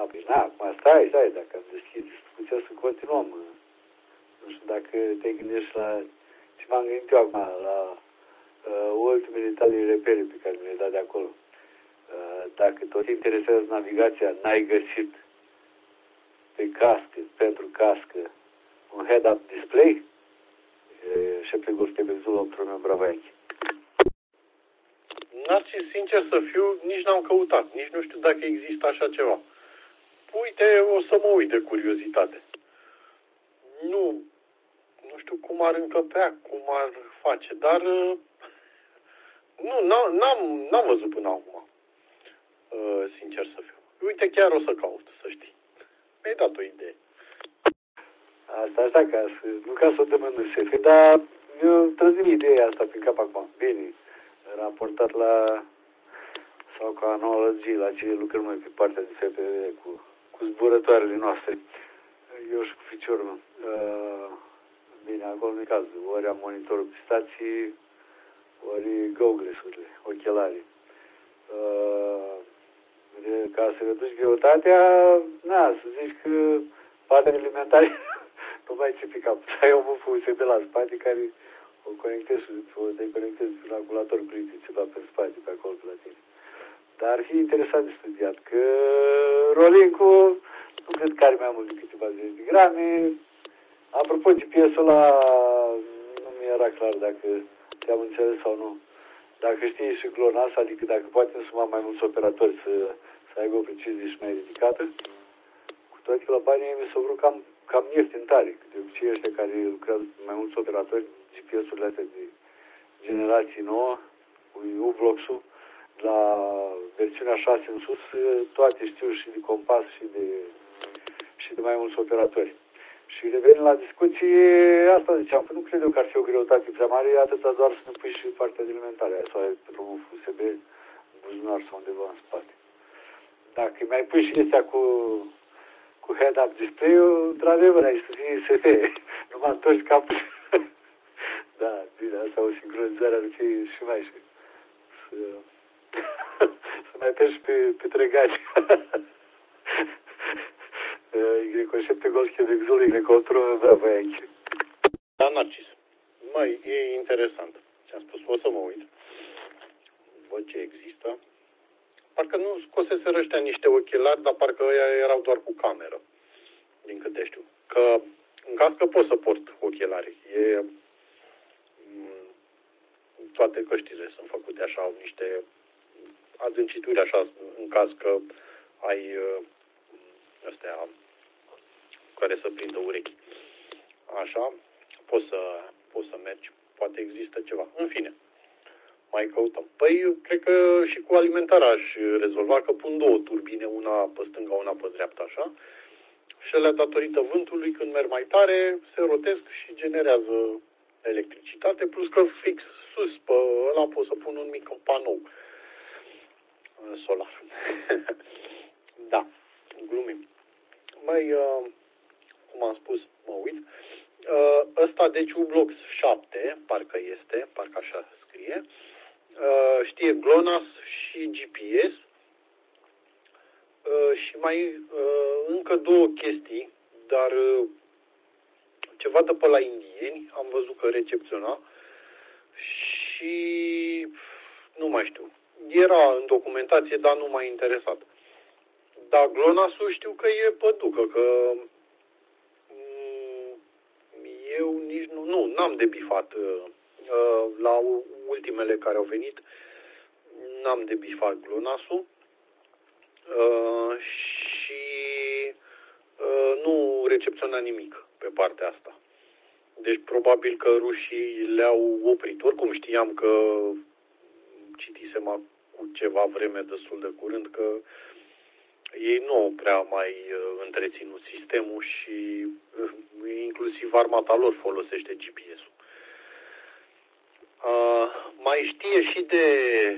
păi, acum stai, dacă am deschis discuția să continuăm. Nu știu dacă te gândești la ce m-am gândit eu acum, la ultimele tale repere pe care mi le-ai dat de acolo. Dacă tot interesează navigația, n-ai găsit pe cască, pentru cască, un head-up display? Și pe gospe pe Zulu, într-un Bravaichi. Narcis, sincer să fiu, nici n-am căutat, nici nu știu dacă există așa ceva. Uite, o să mă uit de curiozitate. Nu știu cum ar încăpea, cum ar face, dar n-am văzut până acum, sincer să fiu. Uite, chiar o să caut, să știi. Mi-ai dat o idee. Asta, nu ca să o dăm în SF, dar eu trăzim ideea asta prin cap acum. Bine, raportat sau ca analogie la ce lucrăm noi pe partea de FPV cu zburătoarele noastre. Eu și cu ficiorul meu. Bine, acolo nu e cazul. Ori am monitorul pe stații, ori goggles-urile, ochelarii. Ca să reduci greutatea, să zici că patele alimentare nu mai ții pe cap. Ai o bufă USB la spate care o conectezi și o deconectezi pe un calculator critic ceva pe spate, pe acolo, pe la tine. Dar ar fi interesant de studiat, că Rolling-ul nu cred că are mai mult decât câteva zeci de grame. Apropo, GPS-ul ăla nu mi era clar dacă te-am înțeles sau nu. Dacă știi și GLONASS, adică dacă poate însuma mai mulți operatori să aibă o precizie și mai ridicată, cu toate că la banii mi s-au vrut cam ieftin tare. Că de obicei ăștia care lucrează cu mai mulți operatori, GPS-urile astea de generație nouă, cu U-Blox-ul, la versiunea 6 în sus, toate știu și de compas și de mai mulți operatori. Și revenind la discuție, asta ziceam, că nu cred eu că ar fi o greutate prea mare, atâta doar să ne pui și partea de alimentare, sau ai pe un USB, buzunar sau undeva în spate. Dacă mai pui și astea cu head-up display-ul, într-adevăr, ai să fie SF, numai întorci capul. Da, bine, asta o sincronizare ar fi și mai să mai pești pe trăgaci. Y7 Golf Quebec Zulu, Y4 Bravaichi. Da, Narcis. Mai e interesant. Ți-am spus, o să mă uit. Văd ce există. Parcă nu scoseseră ăștia niște ochelari, dar parcă ăia erau doar cu cameră. Din câte știu. Că în caz că pot să port ochelari. Toate căștile sunt făcute așa, au niște adâncituri așa, în caz că ai astea care să prindă urechi. Așa, poți să mergi, poate există ceva. În fine, mai căutăm. Păi, eu cred că și cu alimentarea aș rezolva, că pun două turbine, una pe stânga, una pe dreapta, așa, și alea, datorită vântului, când merg mai tare, se rotesc și generează electricitate, plus că fix sus pe ăla pot să pun un mic panou solar. Da, glumim. Mai, cum am spus, mă uit. Ăsta, deci, U-Blox 7, parcă așa scrie. Știe GLONASS și GPS. Și mai încă două chestii, dar ceva de pe la indieni, am văzut că recepționa și nu mai știu. Era în documentație, dar nu m-a interesat. Dar GLONASS-ul știu că e păducă, că eu nici n-am debifat la ultimele care au venit, n-am debifat GLONASS-ul și nu recepționa nimic pe partea asta. Deci probabil că rușii le-au oprit. Oricum știam că citisem cu ceva vreme destul de curând că ei nu au prea mai întreținut sistemul și inclusiv armata lor folosește GPS-ul. Mai știe și de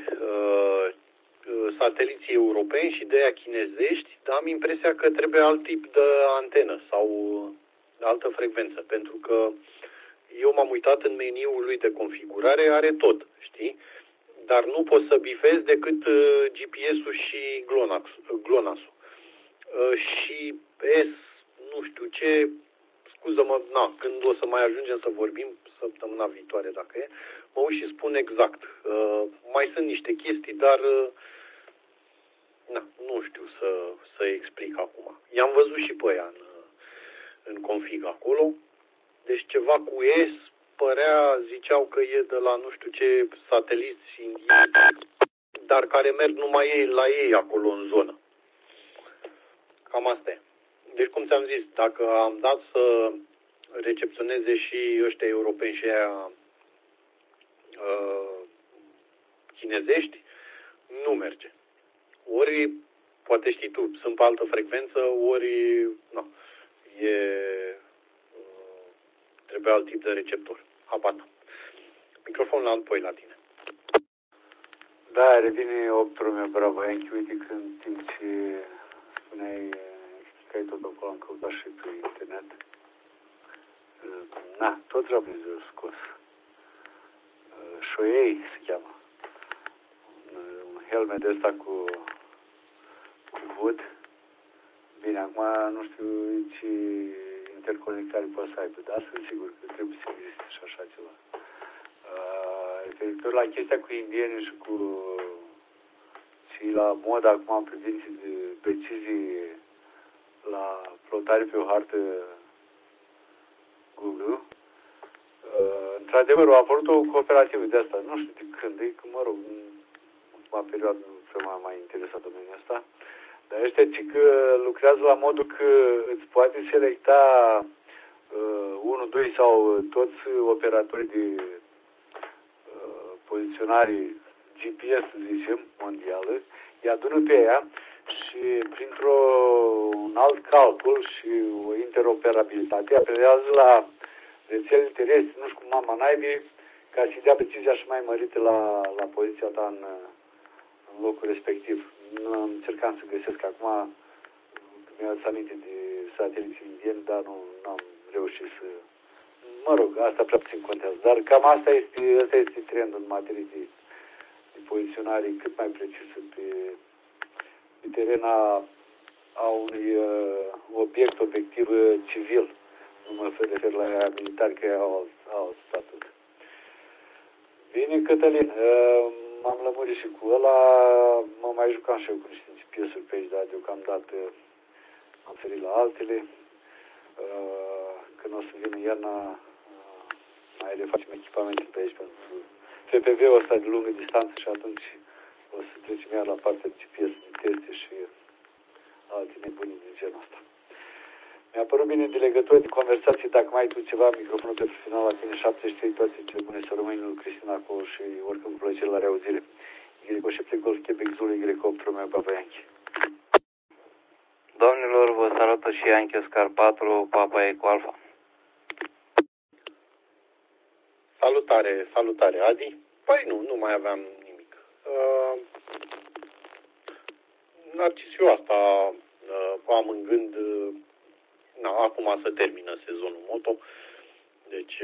sateliții europeni și de aia chinezești, dar am impresia că trebuie alt tip de antenă sau altă frecvență, pentru că eu m-am uitat în meniul lui de configurare, are tot, știi? Dar nu pot să bifez decât GPS-ul și GLONASS-ul. și S, nu știu ce, scuză-mă, când o să mai ajungem să vorbim, săptămâna viitoare dacă e, mă uit și spun exact. Mai sunt niște chestii, dar nu știu să explic acum. I-am văzut și pe ea în config acolo. Deci ceva cu S ziceau că e de la nu știu ce sateliți indieni, dar care merg numai la ei acolo în zonă. Cam asta e. Deci, cum ți-am zis, dacă am dat să recepționeze și ăștia europeni și aia chinezești, nu merge. Ori, poate știi tu, sunt pe altă frecvență, ori trebuie alt tip de receptor. Habar n-am. Microfonul înapoi la tine. Da, revine optul meu, bravo, Yankee, uite când timp ce spuneai, explicai tot acolo, am căutat și pe internet. Tot Japonezul scos. Shoei se cheamă. Un helmet ăsta cu vod. Bine, acum nu știu ce interconectare poate să aibă, dar sunt sigur că trebuie să existe și așa ceva. Referitor la chestia cu indieni și la moda acum privind de precizie la plotare pe o hartă Google, într-adevăr a apărut o cooperativă de asta, nu știu de când, că mă rog, în ultima perioadă nu s-a mai interesat domeniul ăsta, dar ăștia că lucrează la modul că îți poate selecta 1, 2 sau toți operatorii de poziționare GPS, să zicem, mondială, îi adună pe ea și printr-un alt calcul și o interoperabilitate apelează la rețelele terestre, nu știu cum mama naibii, ca să-i dea precizia și mai mărită la poziția ta în locul respectiv. Nu am încercat să găsesc acum, mi-ați aminte de sateliții indieni, dar nu am reușit să... Mă rog, asta prea puțin contează, dar cam asta este trendul în materie de poziționare cât mai precisă pe teren a unui obiectiv civil. Nu mă refer la ea militar, că au alt statut. Bine, Cătălin, m-am lămurit și cu ăla, mă mai jucam și eu cu niște piesuri pe aici, dar deocamdată am ferit la altele. Când o să vină iarna, mai le facem echipamente pe aici pentru FPV-ul ăsta de lungă distanță și atunci o să trecem iar la partea de GPS, de teste și alte nebunii din genul ăsta. Mi-a părut bine de legătură de conversație, dacă mai ai tu ceva, microfonul pentru final la tine, 73, toate cele bune, să rămâi lui Cristina acolo și oricând cu plăcere la reauzire. Y și Golf Quebec Zulu, Y8 Romeo Papa Yankee. Domnilor, vă salută și Yankee Oscar 4, Papa Eco Alpha. Salutare, Adi. Păi nu mai aveam nimic. Narcisiu asta am în gând, acum se termină sezonul moto, deci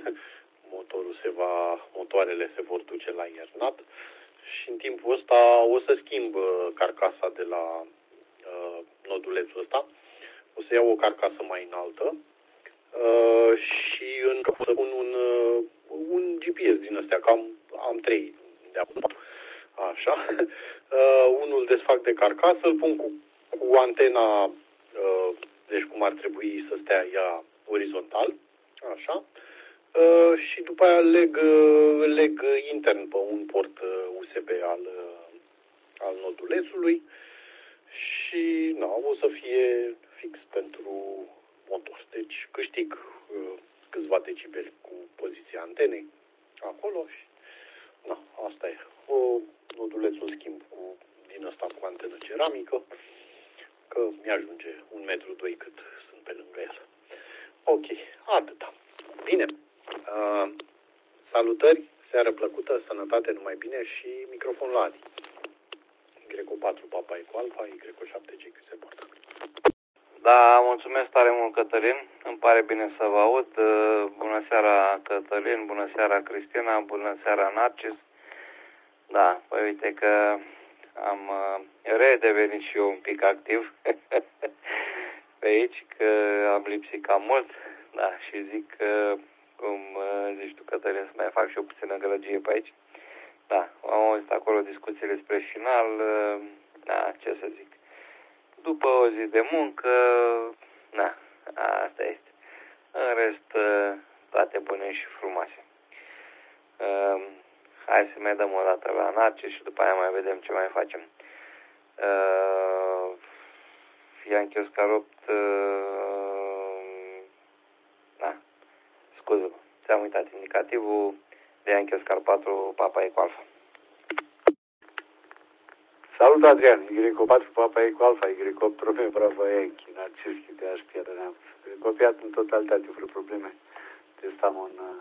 motoarele se vor duce la iernat și în timpul ăsta o să schimb carcasa de la nodulețul ăsta. O să iau o carcasă mai înaltă și încă o să pun un GPS din ăstea, că am 3 de acum. Așa. Unul desfac de carcasă, îl pun cu antena, deci cum ar trebui să stea ea orizontal, așa. Și după aia leg intern pe un port USB al nodulețului și o să fie fix pentru motor. Deci câștig câțiva decibeli cu poziția antenei acolo și asta e. Nodulețul schimb din ăsta cu antenă ceramică, că mi-ajunge 1,2 m cât sunt pe lângă el. Ok, atâta. Bine. Salutări, seară plăcută, sănătate, numai bine și microfon la Adi. Y4 Papa Eco Alpha, Y7 GQ se poartă. Da, mulțumesc tare mult, Cătălin. Îmi pare bine să vă aud. Bună seara, Cătălin, bună seara, Cristina, bună seara, Narcis. Da, păi uite că am redevenit și eu un pic activ. pe aici că am lipsit cam mult, da, și zic că, cum zici tu, Cătălin, să mai fac și o puțină gălăgie pe aici. Da, am auzit acolo discuțiile spre final, da, ce să zic. După o zi de muncă, da, asta este. În rest, toate bune și frumoase. Hai să mai dăm o dată la Narcis și după aia mai vedem ce mai facem. Yankee Oscar 8, da, scuză-mă, ți-am uitat indicativul de Yankee Oscar 4, Papa Eco Alpha. Salut, Adrian, Y4 Papa Eco Alpha, Y8 Romeo Bravo Yankee, Narcis, Chideaș, Piatra Neamț. Copiat în totalitate, fără probleme. Testam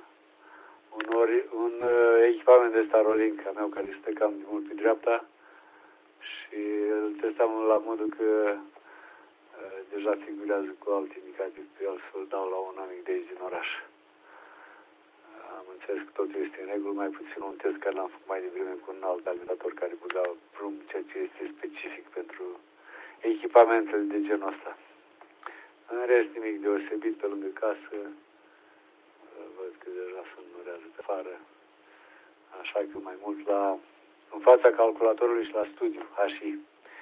un echipament de Starlink a meu care stă cam de mult pe dreapta și îl testam la modul că deja figurează cu alt indicativ pe el să-l dau la un amic de aici din oraș. Am înțeles că totul este în regulă, mai puțin un test care l-am făcut mai devreme cu un alt alimentator care băga prum, ceea ce este specific pentru echipamentele de genul ăsta. În rest, nimic deosebit pe lângă casă. Văd că deja sunt nurează pe afară. Așa că mai mult în fața calculatorului și la studiu, HI.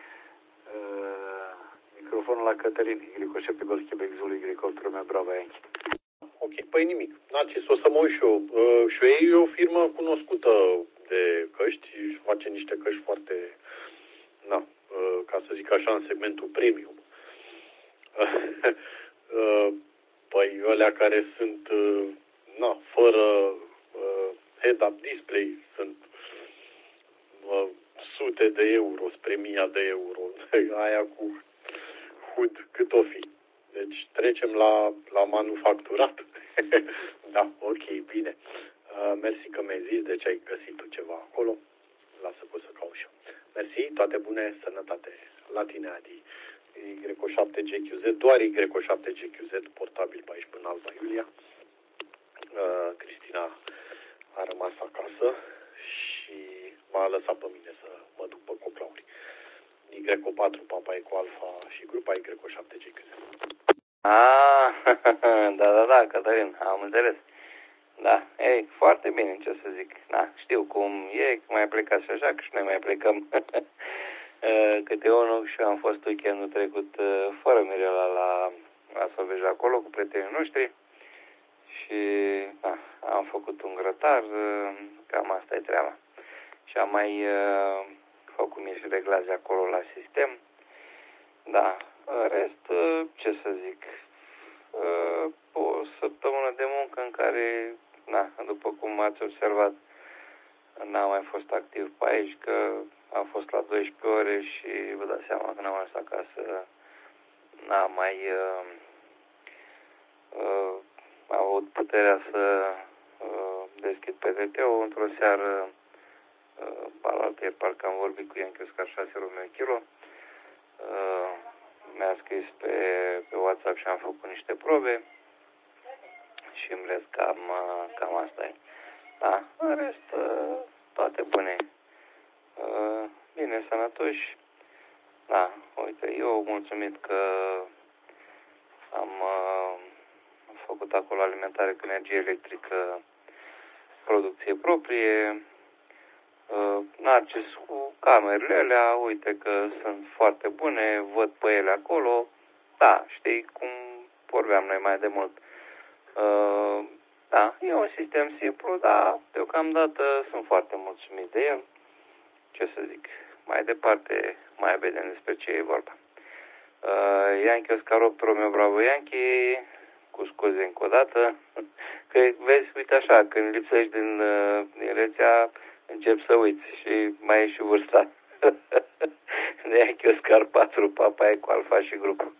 Microfonul la Cătălin, Y7 Golf Quebec Zulu, Y8 Romeo Bravo Yankee. Ok, păi nimic. Narcis, o să mă uit și eu. Shui e o firmă cunoscută de căști și face niște căști foarte, ca să zic așa, în segmentul premium. Păi alea care sunt fără head-up display sunt sute de euro spre 1000 de euro. Aia cu HUD cât o fi. Deci trecem la manufacturat. Da, ok, bine. Mersi că mi-ai zis, deci ai găsit tu ceva acolo. Lasă că o să caut și eu. Mersi, toate bune, sănătate la tine, Adi. Y7GQZ, doar Y7GQZ, portabil pe aici până Alba Iulia. Cristina a rămas acasă și m-a lăsat pe mine să mă duc pe coclauri. Y4 Papa Eco Alpha și grupa Y7GQZ. Da, Cătălin, am înțeles. Da, ei, foarte bine, ce să zic. Da, știu cum e, mai plecați și așa, că și noi mai plecăm câte unul și am fost weekendul trecut fără Mirela la Solvej acolo cu prietenii noștri și am făcut un grătar, cam asta e treaba. Și am mai făcut mie și reglaje acolo la sistem. Da, în rest, ce să zic, o săptămână de muncă în care, după cum ați observat, n-am mai fost activ pe aici, că am fost la 12 ore și vă dați seama că n-am ajuns acasă, n-am mai avut puterea să deschid PDT-ul. Într-o seară, parcă am vorbit cu Yankee Oscar 6 Romeo Kilo, mi-a scris pe WhatsApp și am făcut niște probe și în rest cam asta e. Da, în rest toate bune. Bine, sănătoși. Da, uite, eu mulțumit că am făcut acolo alimentare cu energie electrică, producție proprie. Narcis cu camerele alea, uite că sunt foarte bune, văd pe ele acolo. Da, știi cum vorbeam noi mai de mult. Da, e un sistem simplu, dar deocamdată sunt foarte mulțumit de el. Ce să zic, mai departe mai vedem despre ce e vorba. Yankee Oscar 8 Romeo Bravo Yankee, cu scuze încă o dată, că vezi, uite așa, când lipsești din rețea, încep să uiți și mai e și vârsta. De Yankee Oscar 4 Papa Eco Alpha și grupul.